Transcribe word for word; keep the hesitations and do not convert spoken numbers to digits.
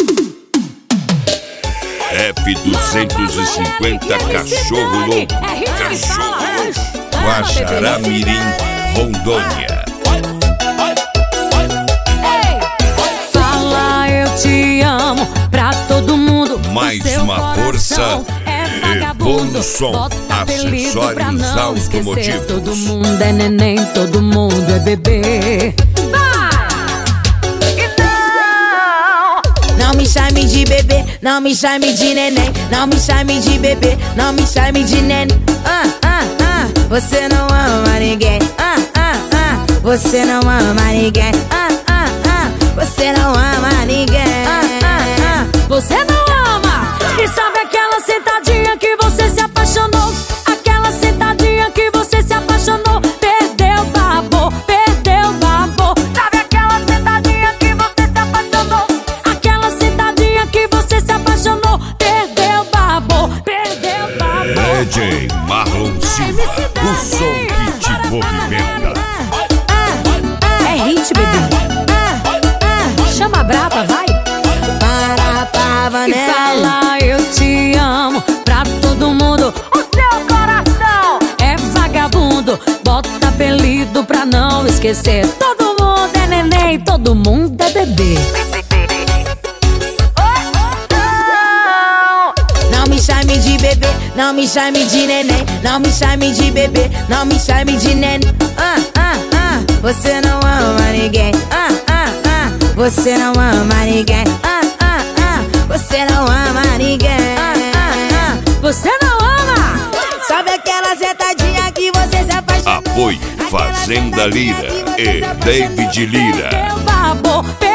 F duzentos e cinquenta Cachorro Louco, Cachorro Louco, Guajará-Mirim, Rondônia. Fala eu te amo pra todo mundo. Mais uma força, Evolução, acessórios automotivos. Todo mundo é neném, todo mundo é bebê. Não me chame de bebê, não me chame de neném, não me chame de bebê, não me chame de neném. Ah, ah, ah, você não ama ninguém. Ah, ah, ah, você não ama ninguém. Ah, ah, ah, você não ama ninguém. Ah, ah, ah, você não ama. E sabe aquela sentadinha que você se apaixonou? Aquela sentadinha que você se apaixonou. Perdeu, babou, perdeu, babou. Sabe aquela sentadinha que você se apaixonou? Aquela sentadinha que você se apaixonou. Perdeu, babou, perdeu, babou. D J Marlon Silva, o som que te movimenta. É hit, bebê. Chama a braba, vai. Para, para, E né? fala eu te amo pra todo mundo. O seu coração é vagabundo. Bota apelido pra não esquecer. Todo mundo é neném, todo mundo é bebê. Não me chame de bebê, não me chame de neném, não me chame de bebê, não me chame de neném. Ah, ah, ah, você não ama ninguém. Ah, ah, ah, você não ama ninguém. Ah, ah, ah, você não ama ninguém. Ah, ah, ah, Você não ama. sabe aquela sentadinha que você se apaixonou? Apoio Fazenda Lira e David Lira. Perdeu, babou,